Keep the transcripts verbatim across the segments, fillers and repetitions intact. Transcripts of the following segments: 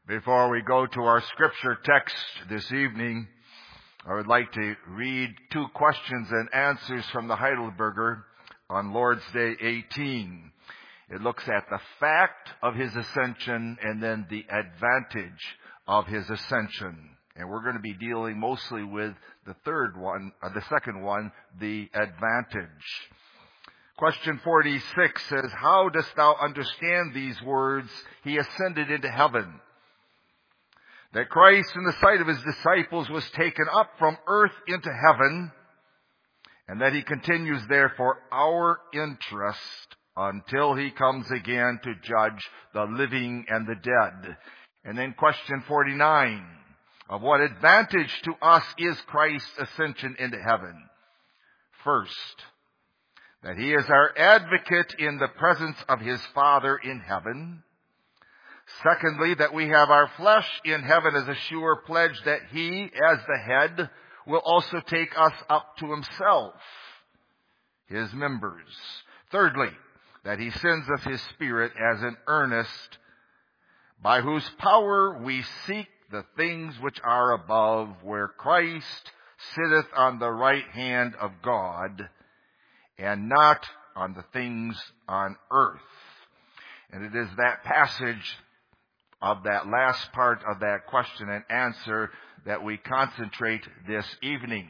Before we go to our scripture text this evening, I would like to read two questions and answers from the Heidelberger on Lord's Day eighteen. It looks at the fact of his ascension and then the advantage of his ascension. And we're going to be dealing mostly with the third one, or the second one, the advantage. Question forty-six says, "How dost thou understand these words, he ascended into heaven?" That Christ, in the sight of his disciples, was taken up from earth into heaven, and that he continues there for our interest until he comes again to judge the living and the dead. And then question forty-nine, of what advantage to us is Christ's ascension into heaven? First, that he is our advocate in the presence of his Father in heaven. Secondly, that we have our flesh in heaven as a sure pledge that he, as the head, will also take us up to himself, his members. Thirdly, that he sends us his Spirit as an earnest, by whose power we seek the things which are above, where Christ sitteth on the right hand of God, and not on the things on earth. And it is that passage of that last part of that question and answer that we concentrate this evening.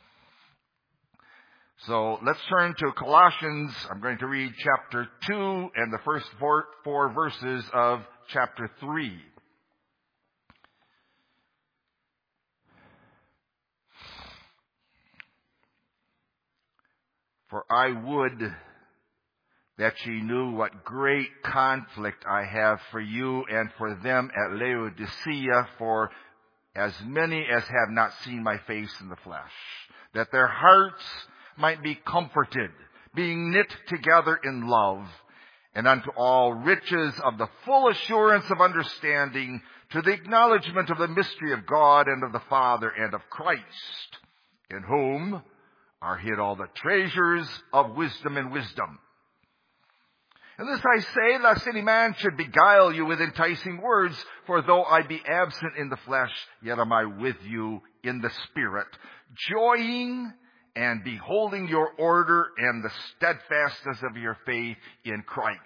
So let's turn to Colossians. I'm going to read chapter two and the first four, four verses of chapter three. "For I would that ye knew what great conflict I have for you and for them at Laodicea, for as many as have not seen my face in the flesh, that their hearts might be comforted, being knit together in love, and unto all riches of the full assurance of understanding, to the acknowledgement of the mystery of God and of the Father and of Christ, in whom are hid all the treasures of wisdom and wisdom. And this I say, lest any man should beguile you with enticing words, for though I be absent in the flesh, yet am I with you in the Spirit, joying and beholding your order and the steadfastness of your faith in Christ.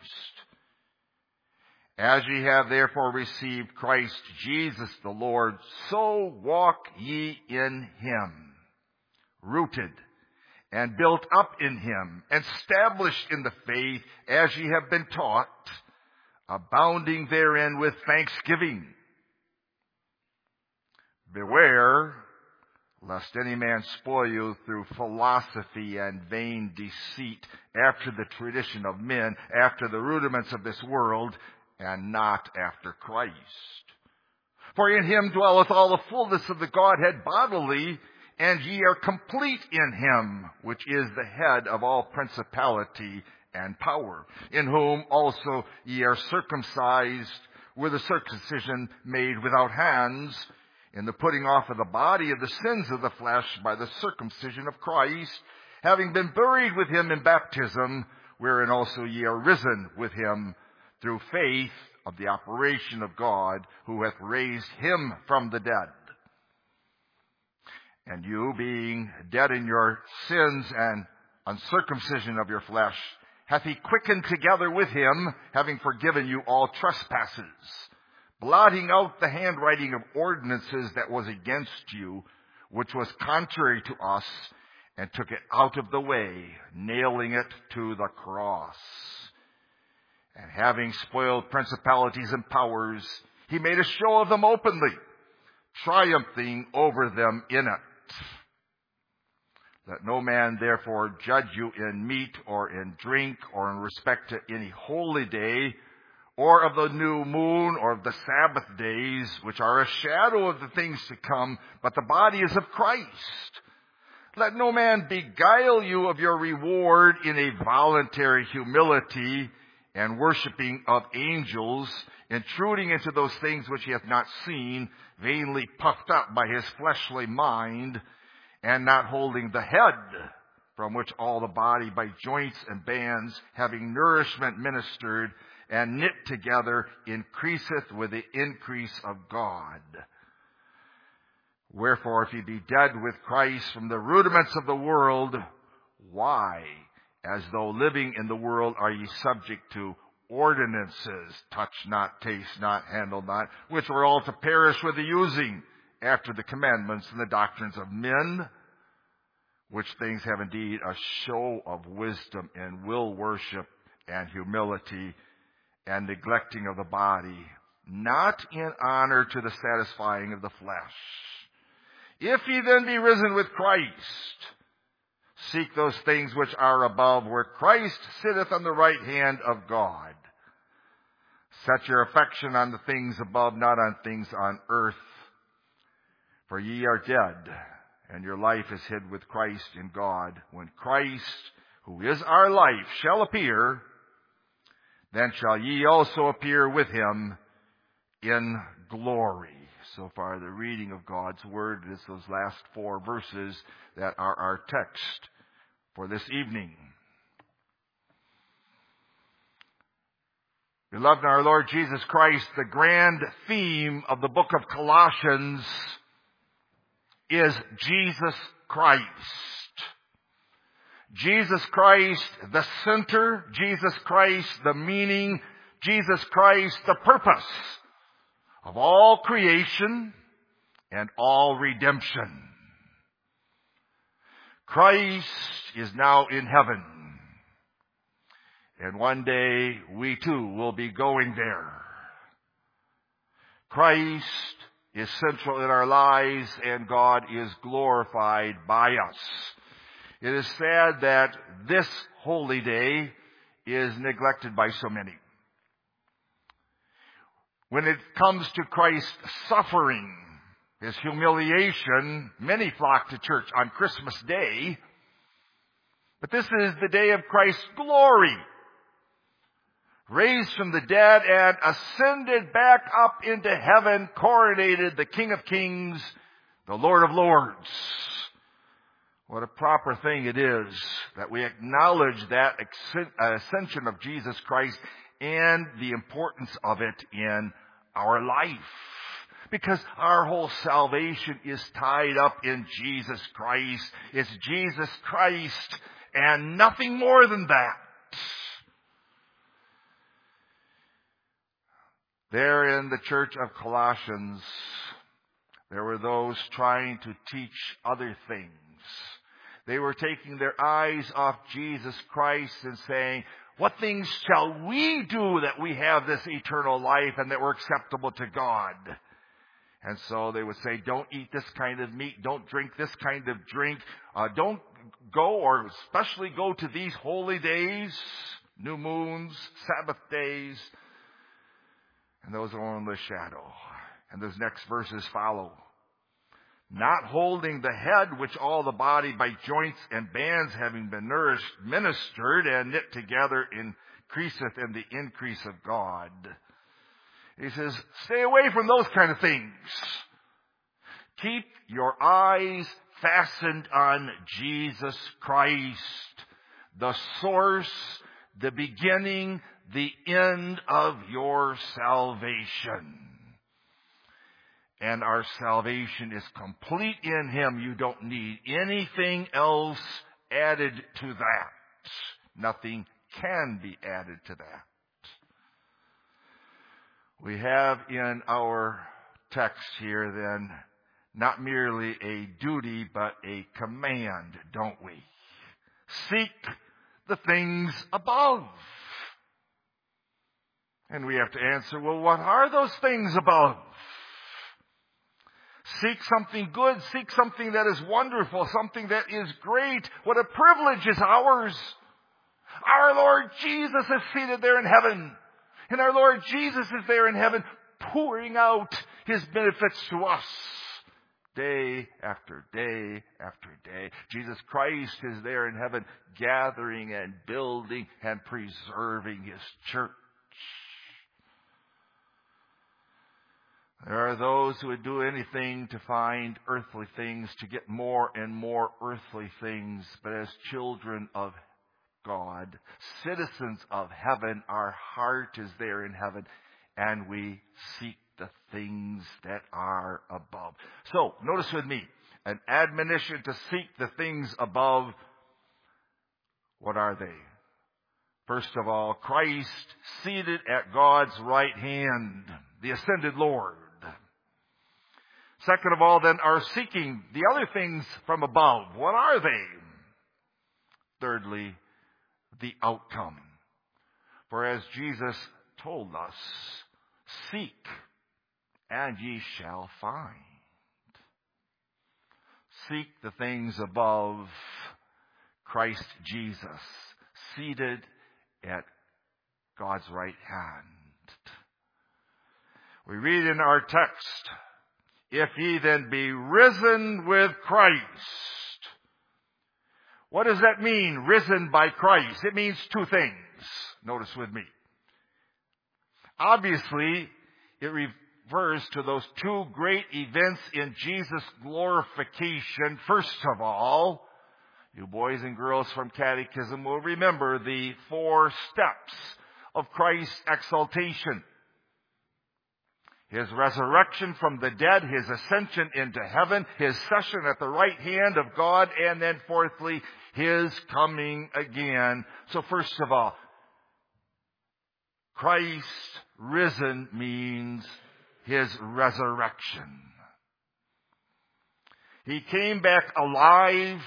As ye have therefore received Christ Jesus the Lord, so walk ye in him, rooted and built up in him, and established in the faith as ye have been taught, abounding therein with thanksgiving. Beware lest any man spoil you through philosophy and vain deceit, after the tradition of men, after the rudiments of this world, and not after Christ. For in him dwelleth all the fullness of the Godhead bodily, and ye are complete in him, which is the head of all principality and power, in whom also ye are circumcised with a circumcision made without hands, in the putting off of the body of the sins of the flesh by the circumcision of Christ, having been buried with him in baptism, wherein also ye are risen with him through faith of the operation of God, who hath raised him from the dead. And you, being dead in your sins and uncircumcision of your flesh, hath he quickened together with him, having forgiven you all trespasses, blotting out the handwriting of ordinances that was against you, which was contrary to us, and took it out of the way, nailing it to the cross. And having spoiled principalities and powers, he made a show of them openly, triumphing over them in it. Let no man therefore judge you in meat or in drink or in respect to any holy day, or of the new moon, or of the Sabbath days, which are a shadow of the things to come, but the body is of Christ. Let no man beguile you of your reward in a voluntary humility and worshiping of angels, intruding into those things which he hath not seen, vainly puffed up by his fleshly mind, and not holding the head, from which all the body by joints and bands, having nourishment ministered, and knit together increaseth with the increase of God. Wherefore, if ye be dead with Christ from the rudiments of the world, why, as though living in the world, are ye subject to ordinances, touch not, taste not, handle not, which were all to perish with the using, after the commandments and the doctrines of men, which things have indeed a show of wisdom and will worship and humility and neglecting of the body, not in honor to the satisfying of the flesh. If ye then be risen with Christ, seek those things which are above, where Christ sitteth on the right hand of God. Set your affection on the things above, not on things on earth. For ye are dead, and your life is hid with Christ in God. When Christ, who is our life, shall appear, then shall ye also appear with him in glory. So far, the reading of God's Word is those last four verses that are our text for this evening. Beloved in our Lord Jesus Christ, the grand theme of the book of Colossians is Jesus Christ. Jesus Christ, the center, Jesus Christ, the meaning, Jesus Christ, the purpose of all creation and all redemption. Christ is now in heaven. And one day we too will be going there. Christ is central in our lives, and God is glorified by us. It is sad that this holy day is neglected by so many. When it comes to Christ's suffering, his humiliation, many flock to church on Christmas Day. But this is the day of Christ's glory. Raised from the dead and ascended back up into heaven, coronated the King of Kings, the Lord of Lords. What a proper thing it is that we acknowledge that ascension of Jesus Christ and the importance of it in our life. Because our whole salvation is tied up in Jesus Christ. It's Jesus Christ and nothing more than that. There in the church of Colossians, there were those trying to teach other things. They were taking their eyes off Jesus Christ and saying, what things shall we do that we have this eternal life and that we're acceptable to God? And so they would say, don't eat this kind of meat, don't drink this kind of drink, uh, don't go or especially go to these holy days, new moons, Sabbath days. And those are only the shadow. And those next verses follow. Not holding the head, which all the body by joints and bands having been nourished, ministered, and knit together, increaseth in the increase of God. He says, stay away from those kind of things. Keep your eyes fastened on Jesus Christ, the source, the beginning, the end of your salvation. And our salvation is complete in Him. You don't need anything else added to that. Nothing can be added to that. We have in our text here then not merely a duty but a command, don't we? Seek the things above. And we have to answer, well, what are those things above? Seek something good. Seek something that is wonderful, something that is great. What a privilege is ours. Our Lord Jesus is seated there in heaven. And our Lord Jesus is there in heaven pouring out His benefits to us day after day after day. Jesus Christ is there in heaven gathering and building and preserving His church. There are those who would do anything to find earthly things, to get more and more earthly things. But as children of God, citizens of heaven. Our heart is there in heaven, and we seek the things that are above. So, notice with me, an admonition to seek the things above. What are they? First of all, Christ seated at God's right hand, the ascended Lord. Second of all, then, our seeking the other things from above. What are they? Thirdly, the outcome. For as Jesus told us, seek and ye shall find. Seek the things above, Christ Jesus, seated at God's right hand. We read in our text, if ye then be risen with Christ. What does that mean, risen by Christ? It means two things. Notice with me. Obviously, it refers to those two great events in Jesus' glorification. First of all, you boys and girls from catechism will remember the four steps of Christ's exaltation. His resurrection from the dead, His ascension into heaven, His session at the right hand of God, and then fourthly, His coming again. So first of all, Christ risen means His resurrection. He came back alive,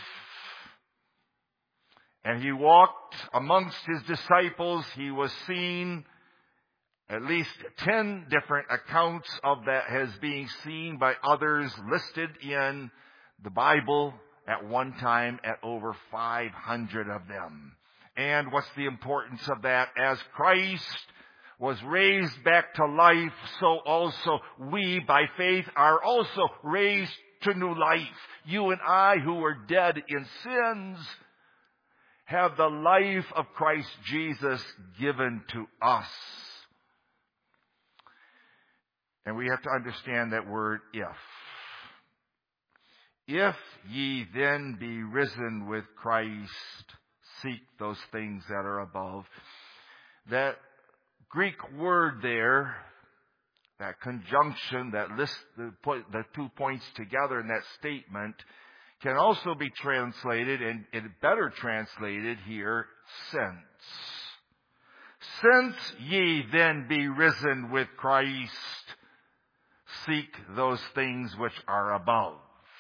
and He walked amongst His disciples. He was seen. At least ten different accounts of that as being seen by others listed in the Bible at one time at over five hundred of them. And what's the importance of that? As Christ was raised back to life, so also we by faith are also raised to new life. You and I who were dead in sins have the life of Christ Jesus given to us. And we have to understand that word if. If ye then be risen with Christ, seek those things that are above. That Greek word there, that conjunction that lists the, the two points together in that statement, can also be translated, and it better translated here, since. Since ye then be risen with Christ, seek those things which are above.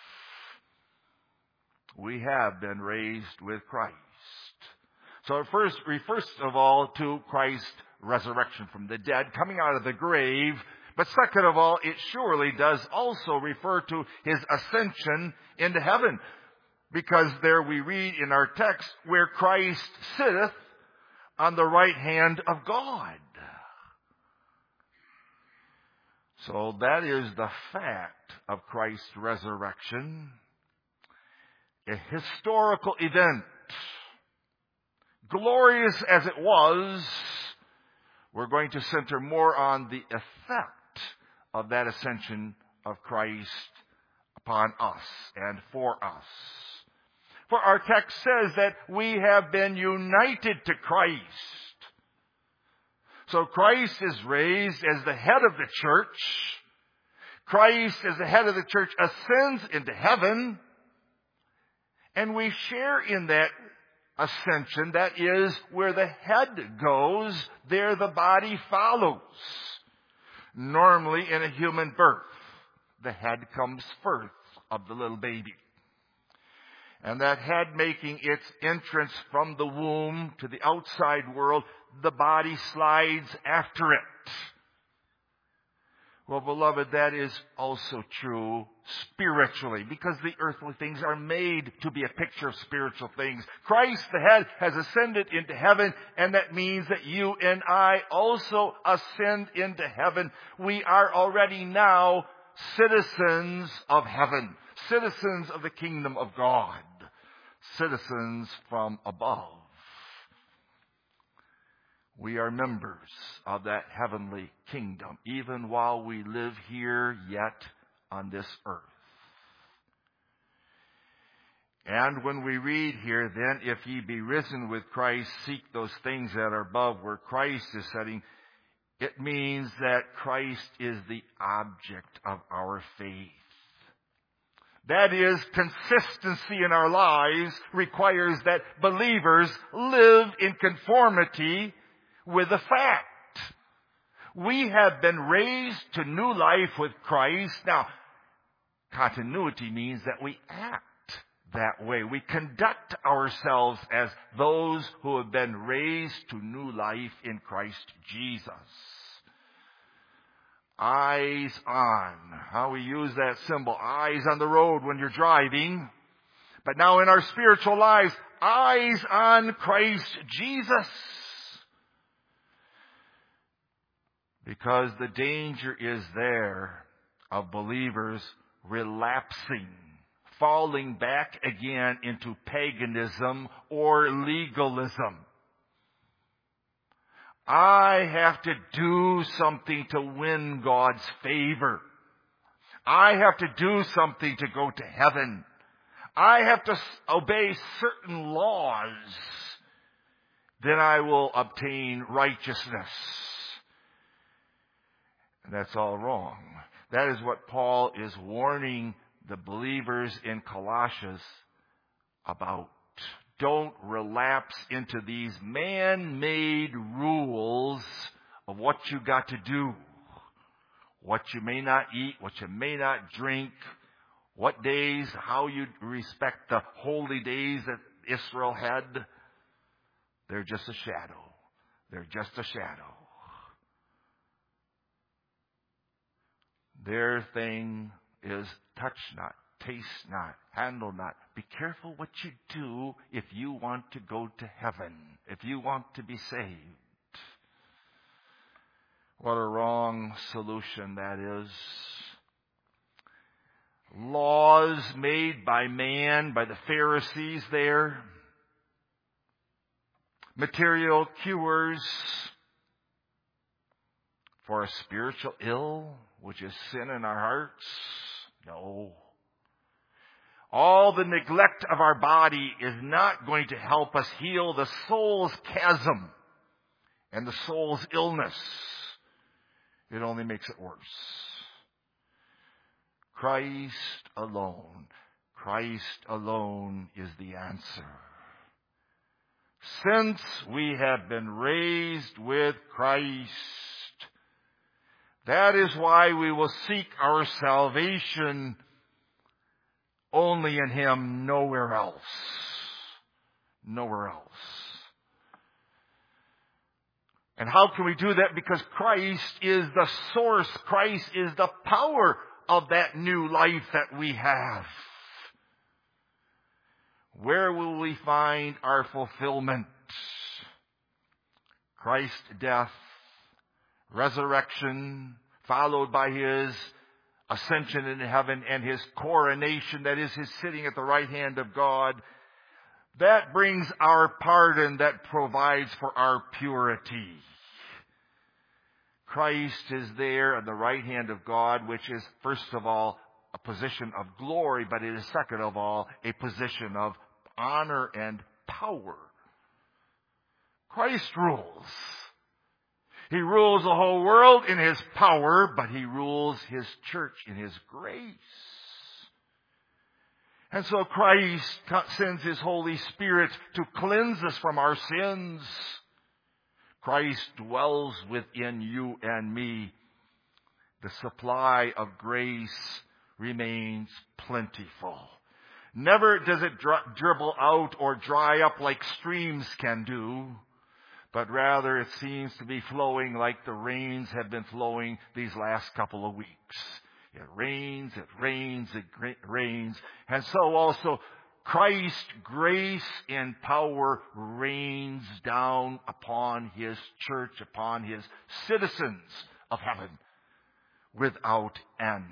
We have been raised with Christ. So it first refers of all to Christ's resurrection from the dead, coming out of the grave. But second of all, it surely does also refer to His ascension into heaven. Because there we read in our text, where Christ sitteth on the right hand of God. So that is the fact of Christ's resurrection. A historical event. Glorious as it was, we're going to center more on the effect of that ascension of Christ upon us and for us. For our text says that we have been united to Christ. So Christ is raised as the head of the church. Christ, as the head of the church, ascends into heaven. And we share in that ascension. That is, where the head goes, there the body follows. Normally in a human birth, the head comes first of the little baby. And that head making its entrance from the womb to the outside world, the body slides after it. Well, beloved, that is also true spiritually, because the earthly things are made to be a picture of spiritual things. Christ, the head, has ascended into heaven, and that means that you and I also ascend into heaven. We are already now citizens of heaven, citizens of the kingdom of God, citizens from above. We are members of that heavenly kingdom, even while we live here yet on this earth. And when we read here, then if ye be risen with Christ, seek those things that are above where Christ is sitting, it means that Christ is the object of our faith. That is, consistency in our lives requires that believers live in conformity with the fact. We have been raised to new life with Christ. Now, continuity means that we act that way. We conduct ourselves as those who have been raised to new life in Christ Jesus. Eyes on. How we use that symbol. Eyes on the road when you're driving. But now in our spiritual lives, eyes on Christ Jesus. Because the danger is there of believers relapsing, falling back again into paganism or legalism. I have to do something to win God's favor. I have to do something to go to heaven. I have to obey certain laws. Then I will obtain righteousness. And that's all wrong. That is what Paul is warning the believers in Colossians about. Don't relapse into these man-made rules of what you got to do, what you may not eat, what you may not drink, what days, how you respect the holy days that Israel had. They're just a shadow. They're just a shadow. Their thing is touch not, taste not, handle not. Be careful what you do if you want to go to heaven, if you want to be saved. What a wrong solution that is. Laws made by man, by the Pharisees there. Material cures for a spiritual ill, which is sin in our hearts. No. All the neglect of our body is not going to help us heal the soul's chasm and the soul's illness. It only makes it worse. Christ alone, Christ alone is the answer. Since we have been raised with Christ, that is why we will seek our salvation only in Him, nowhere else. Nowhere else. And how can we do that? Because Christ is the source. Christ is the power of that new life that we have. Where will we find our fulfillment? Christ's death, resurrection, followed by His ascension into heaven and His coronation, that is His sitting at the right hand of God. That brings our pardon, that provides for our purity. Christ is there at the right hand of God, which is, first of all, a position of glory, but it is, second of all, a position of honor and power. Christ rules. He rules the whole world in His power, but He rules His church in His grace. And so Christ sends His Holy Spirit to cleanse us from our sins. Christ dwells within you and me. The supply of grace remains plentiful. Never does it dribble out or dry up like streams can do, but rather it seems to be flowing like the rains have been flowing these last couple of weeks. It rains, it rains, it rains. And so also Christ's grace and power rains down upon His church, upon His citizens of heaven without end.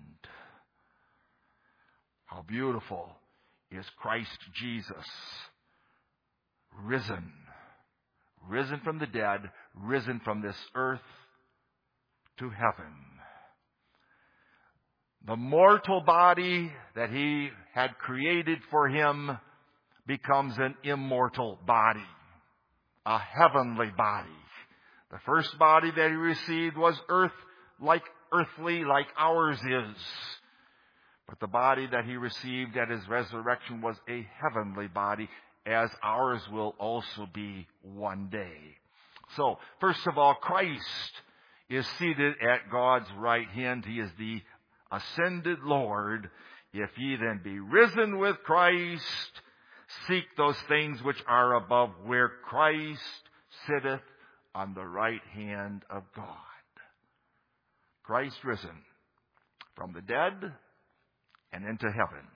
How beautiful is Christ Jesus, risen. Risen from the dead, risen from this earth to heaven. The mortal body that he had created for him becomes an immortal body, a heavenly body. The first body that he received was earth, like earthly, like ours is. But the body that he received at his resurrection was a heavenly body, as ours will also be one day. So, first of all, Christ is seated at God's right hand. He is the ascended Lord. If ye then be risen with Christ, seek those things which are above, where Christ sitteth on the right hand of God. Christ risen from the dead and into heaven.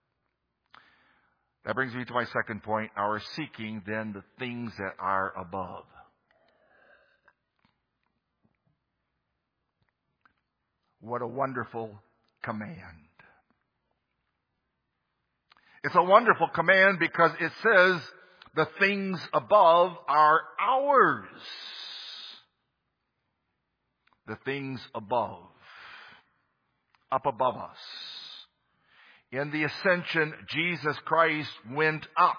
That brings me to my second point, our seeking then the things that are above. What a wonderful command. It's a wonderful command because it says the things above are ours. The things above, up above us. In the ascension, Jesus Christ went up.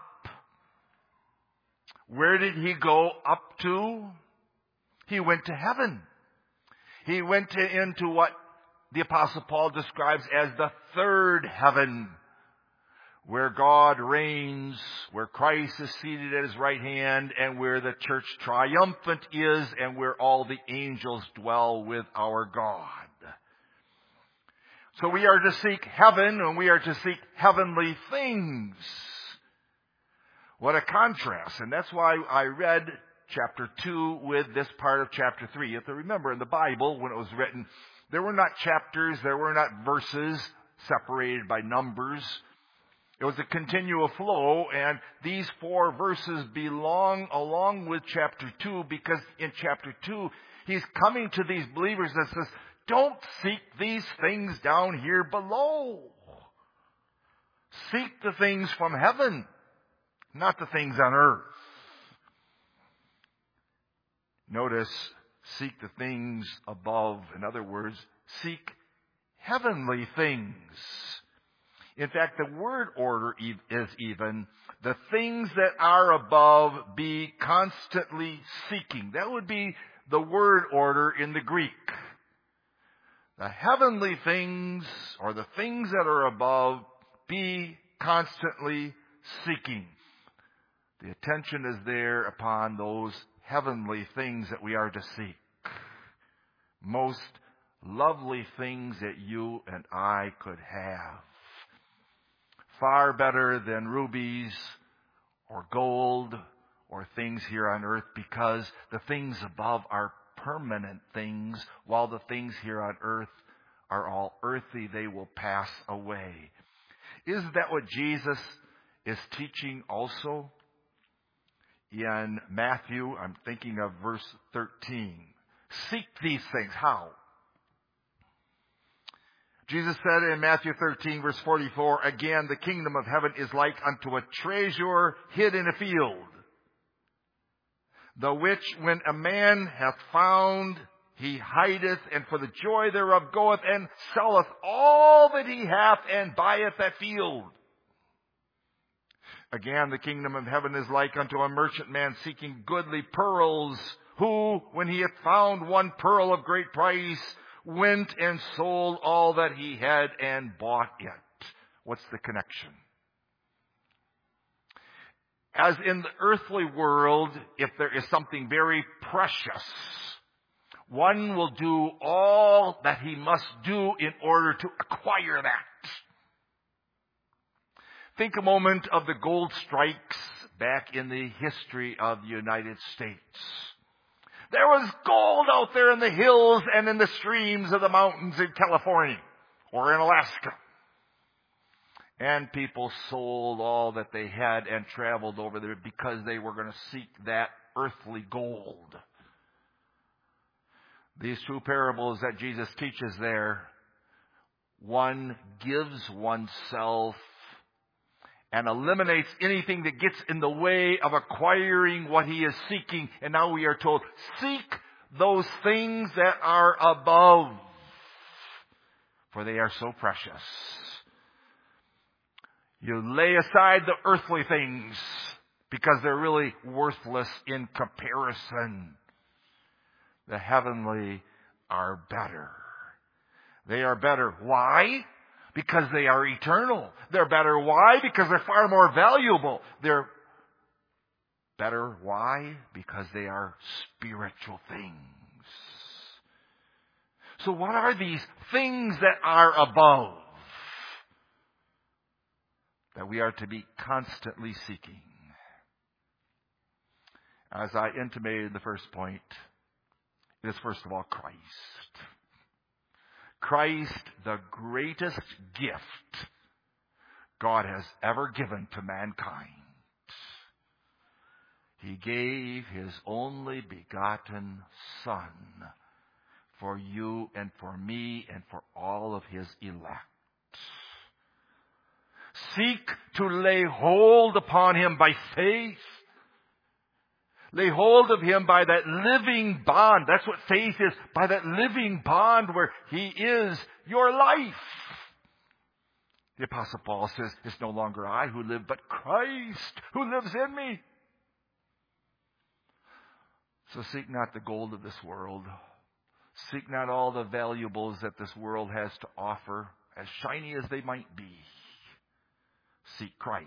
Where did he go up to? He went to heaven. He went to, into what the Apostle Paul describes as the third heaven, where God reigns, where Christ is seated at his right hand, and where the church triumphant is, and where all the angels dwell with our God. So we are to seek heaven, and we are to seek heavenly things. What a contrast. And that's why I read chapter two with this part of chapter three. You have to remember, in the Bible, when it was written, there were not chapters, there were not verses separated by numbers. It was a continual flow, and these four verses belong along with chapter two, because in chapter two, he's coming to these believers and says, don't seek these things down here below. Seek the things from heaven, not the things on earth. Notice, seek the things above. In other words, seek heavenly things. In fact, the word order is even, the things that are above be constantly seeking. That would be the word order in the Greek. The heavenly things, or the things that are above, be constantly seeking. The attention is there upon those heavenly things that we are to seek. Most lovely things that you and I could have. Far better than rubies or gold or things here on earth, because the things above are permanent things, while the things here on earth are all earthly. They will pass away. Isn't that what Jesus is teaching also? In Matthew, I'm thinking of verse thirteen. Seek these things. How? Jesus said in Matthew thirteen, verse forty-four, again, the kingdom of heaven is like unto a treasure hid in a field, the which when a man hath found, he hideth, and for the joy thereof goeth and selleth all that he hath and buyeth that field. Again, the kingdom of heaven is like unto a merchant man seeking goodly pearls, who, when he hath found one pearl of great price, went and sold all that he had and bought it. What's the connection? As in the earthly world, if there is something very precious, one will do all that he must do in order to acquire that. Think a moment of the gold strikes back in the history of the United States. There was gold out there in the hills and in the streams of the mountains in California or in Alaska. And people sold all that they had and traveled over there because they were going to seek that earthly gold. These two parables that Jesus teaches there, one gives oneself and eliminates anything that gets in the way of acquiring what he is seeking. And now we are told, seek those things that are above. for they are so precious. You lay aside the earthly things because they're really worthless in comparison. The heavenly are better. They are better. Why? Because they are eternal. They're better. Why? Because they're far more valuable. They're better. Why? Because they are spiritual things. So what are these things that are above that we are to be constantly seeking? As I intimated in the first point, it is first of all Christ. Christ, the greatest gift God has ever given to mankind. He gave His only begotten Son for you and for me and for all of His elect. Seek to lay hold upon Him by faith. Lay hold of Him by that living bond. That's what faith is. By that living bond where He is your life. The Apostle Paul says, it's no longer I who live, but Christ who lives in me. So seek not the gold of this world. Seek not all the valuables that this world has to offer, as shiny as they might be. Seek Christ.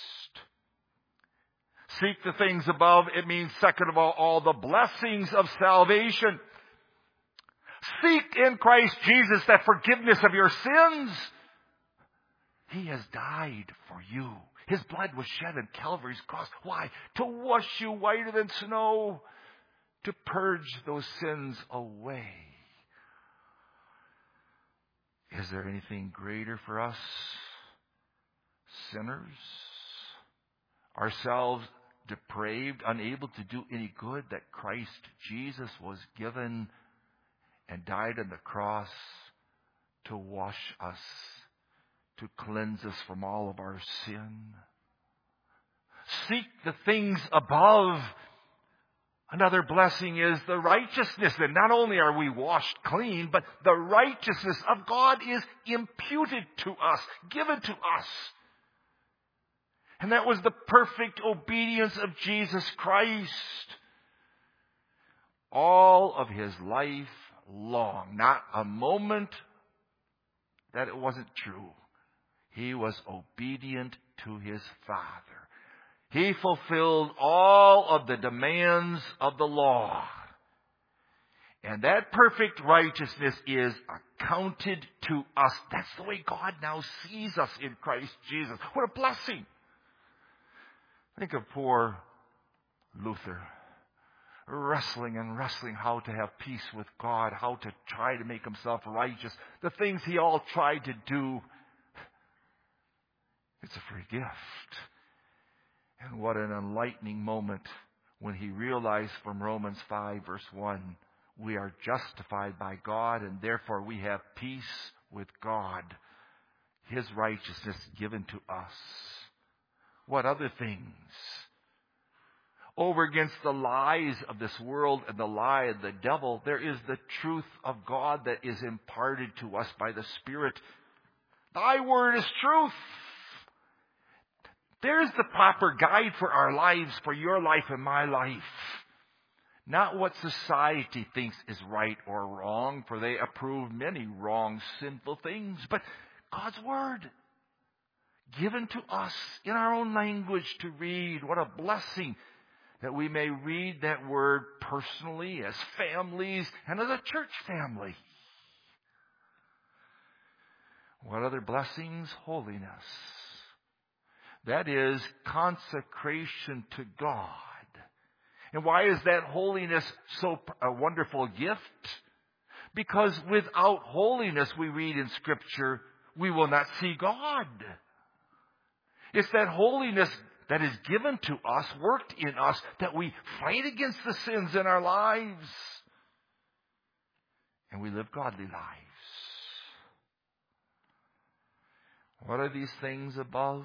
Seek the things above. It means, second of all, all the blessings of salvation. Seek in Christ Jesus that forgiveness of your sins. He has died for you. His blood was shed on Calvary's cross. Why? To wash you whiter than snow. To purge those sins away. Is there anything greater for us, sinners? Ourselves depraved, unable to do any good, that Christ Jesus was given and died on the cross to wash us, to cleanse us from all of our sin. Seek the things above. Another blessing is the righteousness. And not only are we washed clean, but the righteousness of God is imputed to us, given to us. And that was the perfect obedience of Jesus Christ. All of His life long, not a moment that it wasn't true. He was obedient to His Father. He fulfilled all of the demands of the law. And that perfect righteousness is accounted to us. That's the way God now sees us in Christ Jesus. What a blessing. Think of poor Luther, wrestling and wrestling how to have peace with God, how to try to make himself righteous. The things he all tried to do. It's a free gift. And what an enlightening moment when he realized from Romans five verse one, we are justified by God and therefore we have peace with God. His righteousness given to us. What other things? Over against the lies of this world and the lie of the devil, there is the truth of God that is imparted to us by the Spirit. Thy word is truth. There's the proper guide for our lives, for your life and my life. Not what society thinks is right or wrong, for they approve many wrong, sinful things, but God's word given to us in our own language to read. What a blessing that we may read that word personally as families and as a church family. What other blessings? Holiness. That is consecration to God. And why is that holiness so a wonderful gift? Because without holiness, we read in Scripture, we will not see God. It's that holiness that is given to us, worked in us, that we fight against the sins in our lives. And we live godly lives. What are these things above?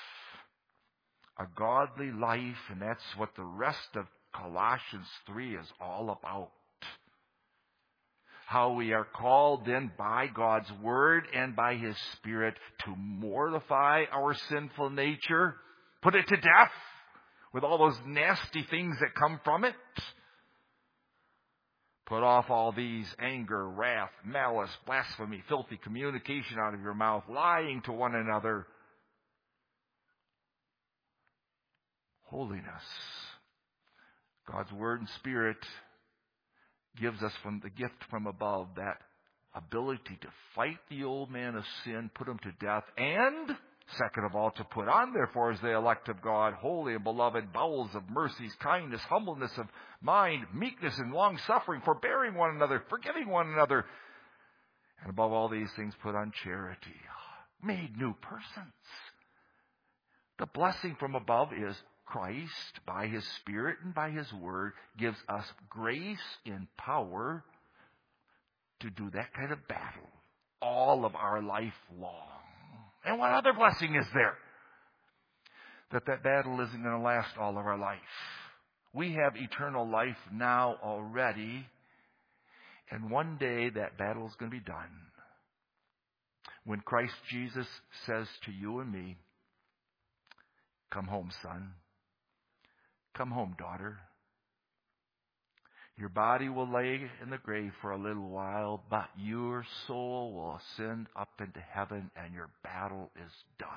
A godly life, and that's what the rest of Colossians three is all about. how we are called then by God's Word and by His Spirit to mortify our sinful nature, put it to death with all those nasty things that come from it. Put off all these: anger, wrath, malice, blasphemy, filthy communication out of your mouth, lying to one another. Holiness. God's Word and Spirit gives us from the gift from above that ability to fight the old man of sin, put him to death, and, second of all, to put on, therefore, as the elect of God, holy and beloved, bowels of mercies, kindness, humbleness of mind, meekness and long-suffering, forbearing one another, forgiving one another, and above all these things, put on charity, made new persons. The blessing from above is Christ, by His Spirit and by His Word, gives us grace and power to do that kind of battle all of our life long. And what other blessing is there? That that battle isn't going to last all of our life. We have eternal life now already, and one day that battle is going to be done. When Christ Jesus says to you and me, "Come home, son. Come home, daughter. Your body will lay in the grave for a little while, but your soul will ascend up into heaven, and your battle is done."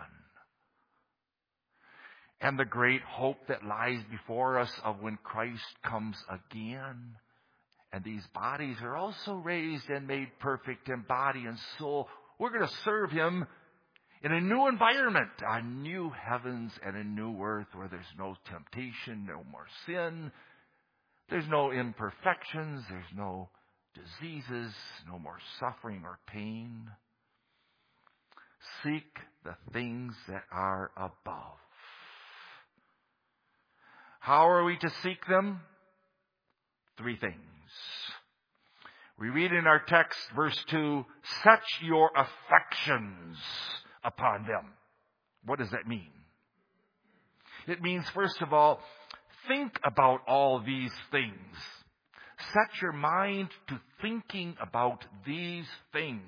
And the great hope that lies before us of when Christ comes again, and these bodies are also raised and made perfect in body and soul. We're going to serve Him in a new environment, a new heavens and a new earth where there's no temptation, no more sin, there's no imperfections, there's no diseases, no more suffering or pain. Seek the things that are above. How are we to seek them? Three things. We read in our text, verse two, "Set your affections upon them." What does that mean? It means, first of all, think about all these things. Set your mind to thinking about these things.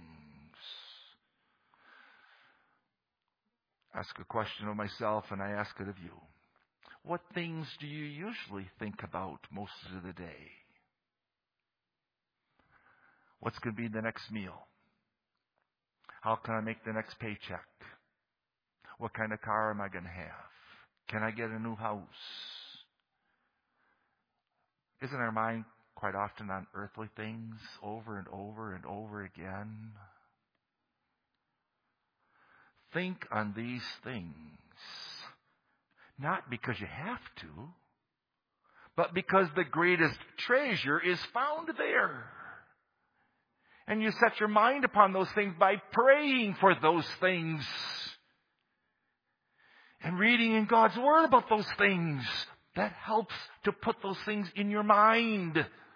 Ask a question of myself, and I ask it of you. What things do you usually think about most of the day? What's going to be the next meal? How can I make the next paycheck? What kind of car am I going to have? Can I get a new house? Isn't our mind quite often on earthly things over and over and over again? Think on these things, not because you have to, but because the greatest treasure is found there. And you set your mind upon those things by praying for those things and reading in God's Word about those things. That helps to put those things in your mind.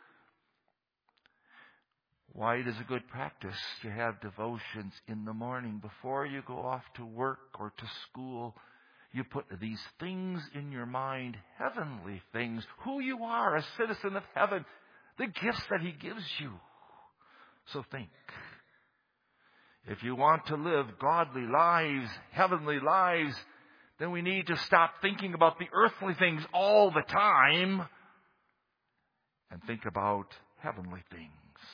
Why it is a good practice to have devotions in the morning before you go off to work or to school. You put these things in your mind, heavenly things, who you are, a citizen of heaven, the gifts that He gives you. So think. If you want to live godly lives, heavenly lives, then we need to stop thinking about the earthly things all the time and think about heavenly things.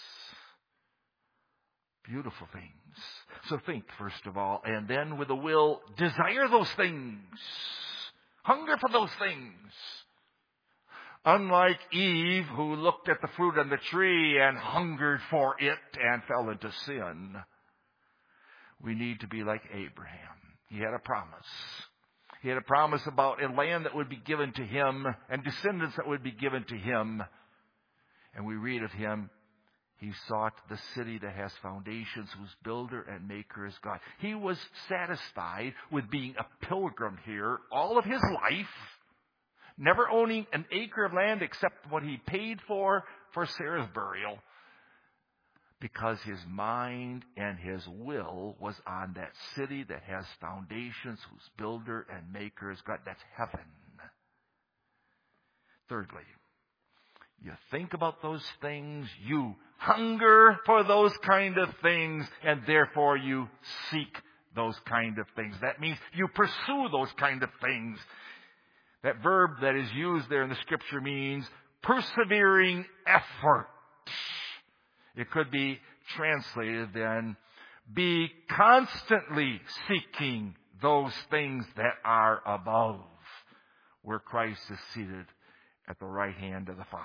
Beautiful things. So think, first of all, and then with a will, desire those things. Hunger for those things. Unlike Eve, who looked at the fruit on the tree and hungered for it and fell into sin, we need to be like Abraham. He had a promise. He had a promise about a land that would be given to him and descendants that would be given to him. And we read of him, he sought the city that has foundations, whose builder and maker is God. He was satisfied with being a pilgrim here all of his life, never owning an acre of land except what he paid for for Sarah's burial, because his mind and his will was on that city that has foundations, whose builder and maker is God. That's heaven. Thirdly, You think about those things, you hunger for those kind of things, and therefore you seek those kind of things. That means you pursue those kind of things. That verb that is used there in the Scripture means persevering effort. It could be translated then, be constantly seeking those things that are above, where Christ is seated at the right hand of the Father.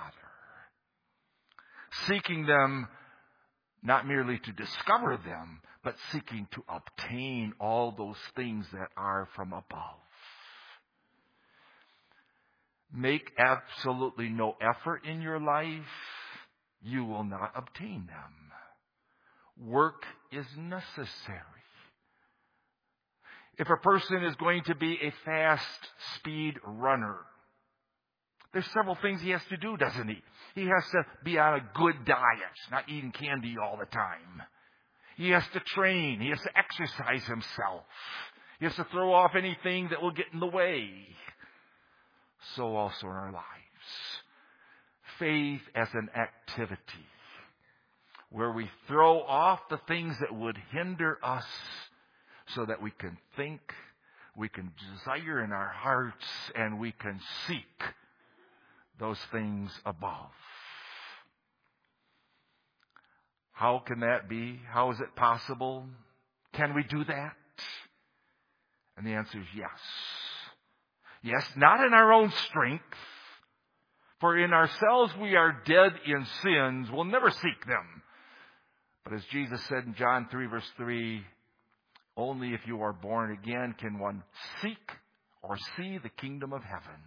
Seeking them not merely to discover them, but seeking to obtain all those things that are from above. Make absolutely no effort in your life, you will not obtain them. Work is necessary. If a person is going to be a fast speed runner, there's several things he has to do, doesn't he? He has to be on a good diet, not eating candy all the time. He has to train. He has to exercise himself. He has to throw off anything that will get in the way. So also in our lives. Faith as an activity, where we throw off the things that would hinder us so that we can think, we can desire in our hearts, and we can seek those things above. How can that be? How is it possible? Can we do that? And the answer is yes. Yes, not in our own strength. For in ourselves we are dead in sins. We'll never seek them. But as Jesus said in John three, verse three, only if you are born again can one seek or see the kingdom of heaven.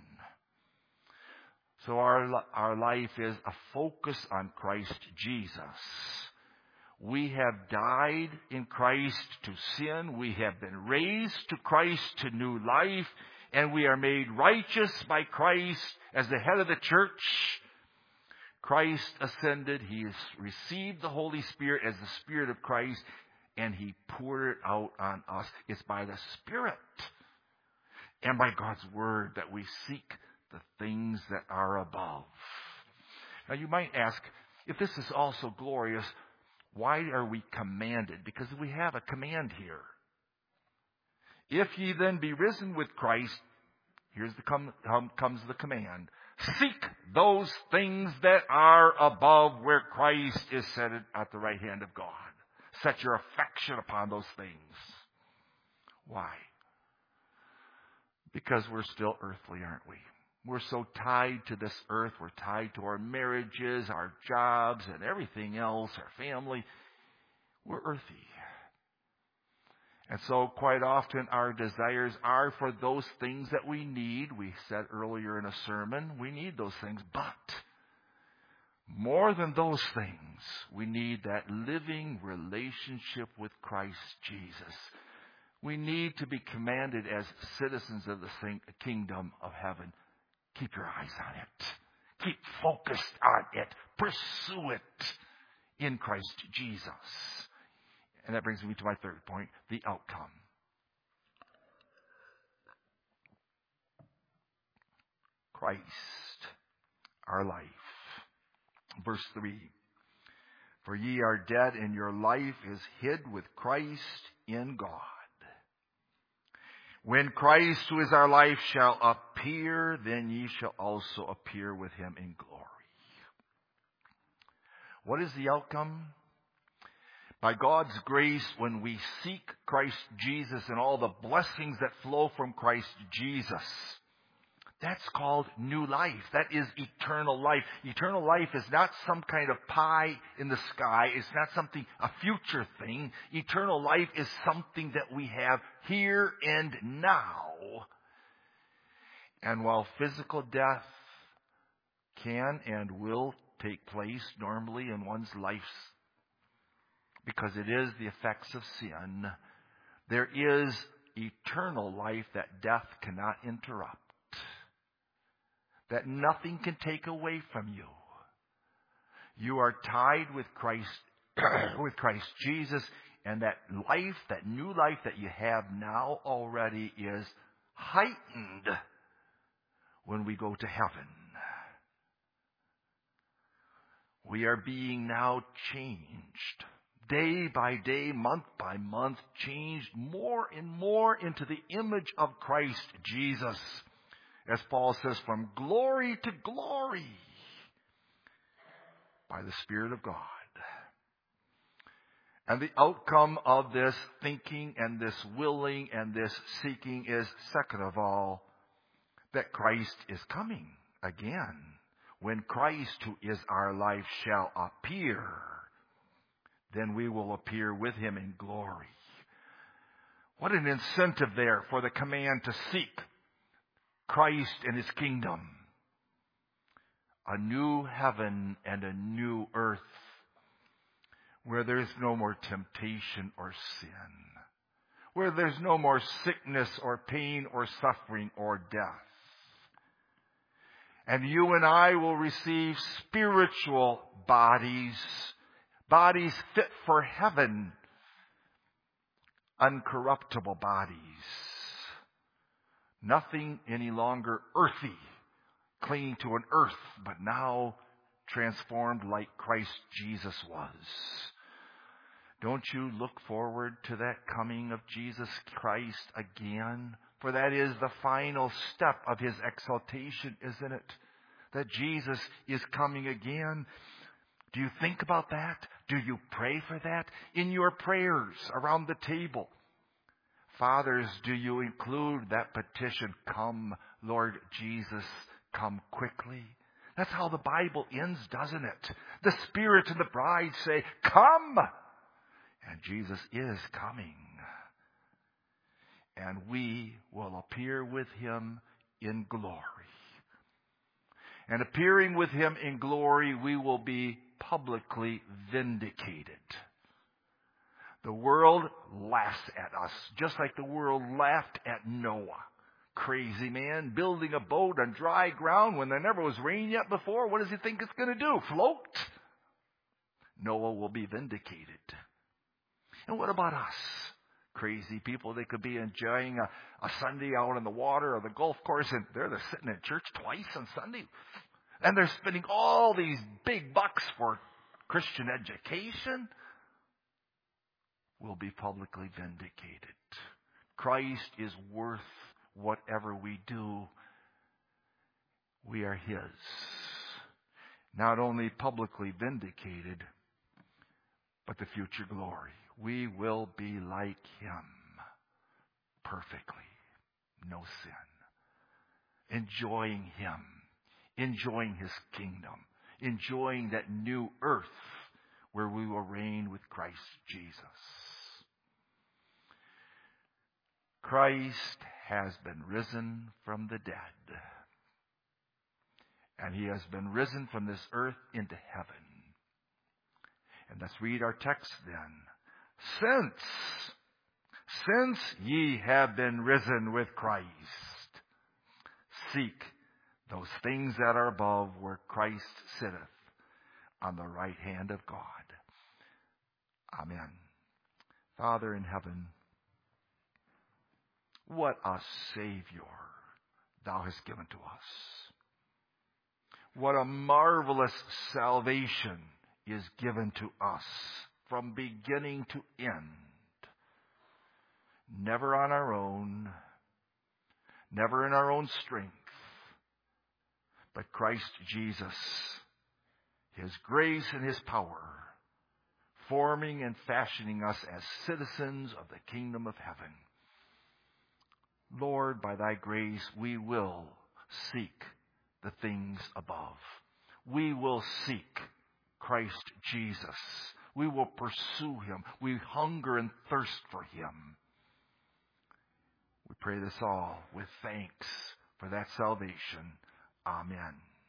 So our, our life is a focus on Christ Jesus. We have died in Christ to sin. We have been raised to Christ to new life. And we are made righteous by Christ as the head of the church. Christ ascended. He has received the Holy Spirit as the Spirit of Christ. And He poured it out on us. It's by the Spirit and by God's Word that we seek the things that are above. Now you might ask, if this is also glorious, why are we commanded? Because we have a command here. If ye then be risen with Christ, here's the com- comes the command. Seek those things that are above, where Christ is seated at the right hand of God. Set your affection upon those things. Why? Because we're still earthly, aren't we? We're so tied to this earth. We're tied to our marriages, our jobs, and everything else, our family. We're earthy. And so quite often our desires are for those things that we need. We said earlier in a sermon, we need those things. But more than those things, we need that living relationship with Christ Jesus. We need to be commanded as citizens of the kingdom of heaven. Keep your eyes on it. Keep focused on it. Pursue it in Christ Jesus. And that brings me to my third point, the outcome. Christ, our life. Verse three. For ye are dead, and your life is hid with Christ in God. When Christ, who is our life, shall appear, then ye shall also appear with Him in glory. What is the outcome? By God's grace, when we seek Christ Jesus and all the blessings that flow from Christ Jesus, that's called new life. That is eternal life. Eternal life is not some kind of pie in the sky. It's not something, a future thing. Eternal life is something that we have here and now. And while physical death can and will take place normally in one's life, because it is the effects of sin, there is eternal life that death cannot interrupt. That nothing can take away from you. You are tied with Christ, with Christ Jesus, and that life, that new life that you have now already is heightened when we go to heaven. We are being now changed. Day by day, month by month, changed more and more into the image of Christ Jesus. As Paul says, from glory to glory by the Spirit of God. And the outcome of this thinking and this willing and this seeking is, second of all, that Christ is coming again. When Christ, who is our life, shall appear, then we will appear with him in glory. What an incentive there for the command to seek Christ and his kingdom. A new heaven and a new earth where there's no more temptation or sin, where there's no more sickness or pain or suffering or death. And you and I will receive spiritual bodies, bodies fit for heaven, uncorruptible bodies. Nothing any longer earthy, clinging to an earth, but now transformed like Christ Jesus was. Don't you look forward to that coming of Jesus Christ again? For that is the final step of his exaltation, isn't it? That Jesus is coming again. Do you think about that? Do you pray for that in your prayers around the table? Fathers, do you include that petition, come, Lord Jesus, come quickly? That's how the Bible ends, doesn't it? The Spirit and the bride say, come! And Jesus is coming. And we will appear with him in glory. And appearing with him in glory, we will be publicly vindicated. The world laughs at us, just like the world laughed at Noah. Crazy man, building a boat on dry ground when there never was rain yet before. What does he think it's going to do? Float? Noah will be vindicated. And what about us? Crazy people, they could be enjoying a, a Sunday out on the water or the golf course, and they're, they're sitting in church twice on Sunday. And they're spending all these big bucks for Christian education. We'll be publicly vindicated. Christ is worth whatever we do. We are his. Not only publicly vindicated, but the future glory. We will be like him perfectly. No sin. Enjoying him. Enjoying his kingdom. Enjoying that new earth where we will reign with Christ Jesus. Christ has been risen from the dead. And he has been risen from this earth into heaven. And let's read our text then. Since, since ye have been risen with Christ, seek those things that are above where Christ sitteth on the right hand of God. Amen. Father in heaven, what a Savior thou hast given to us. What a marvelous salvation is given to us from beginning to end. Never on our own, never in our own strength, but Christ Jesus, his grace and his power, forming and fashioning us as citizens of the kingdom of heaven. Lord, by thy grace, we will seek the things above. We will seek Christ Jesus. We will pursue him. We hunger and thirst for him. We pray this all with thanks for that salvation. Amen.